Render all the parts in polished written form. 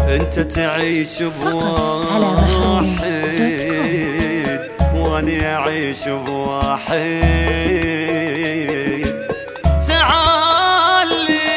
انت تعيش بواحد واني اعيش بواحد. تعالي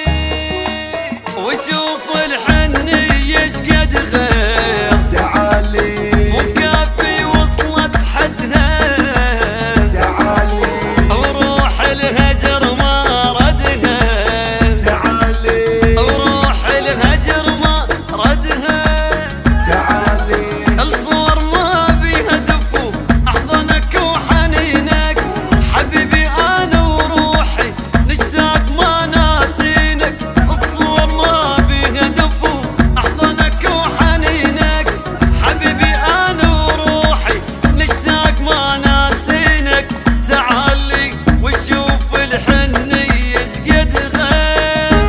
وشوف الحنية شقد غير، تعالي مكافي وصلت حدها، تعالي وروح الهجر ما ردها، تعالي وروح الهجر ما ردها. تعالي الصور ما بيها دفو احضنك وحنينك، حبيبي انا وروحي نشتاق ما ناسينك. الصور ما بيها دفو احضنك وحنينك، حبيبي انا وروحي نشتاق ما ناسينك. تعالي وشوف الحنية شقد غير.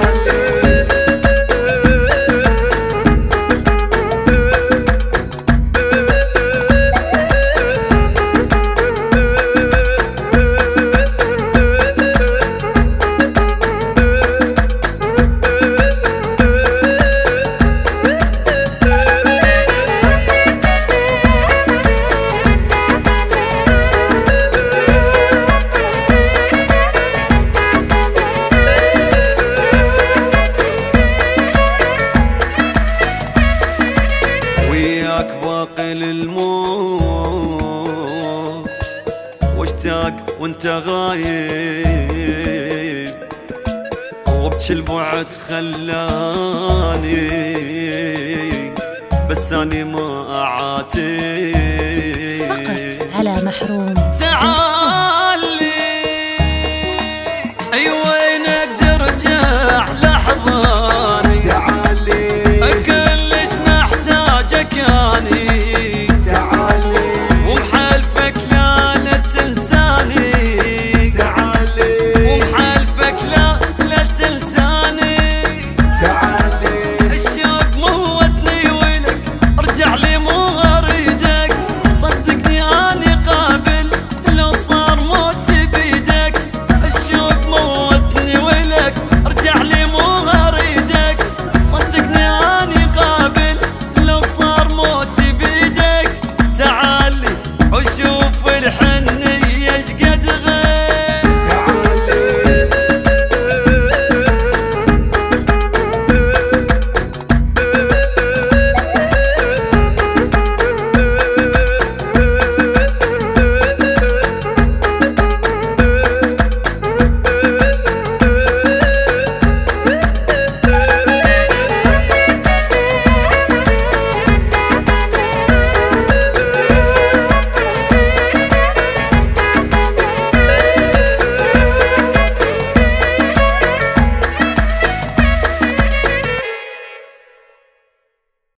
وياك باقي للموت واشتاق وانت غايب، وبكل البعد خلاني بس اني ما فقط اعاتب. على محروم.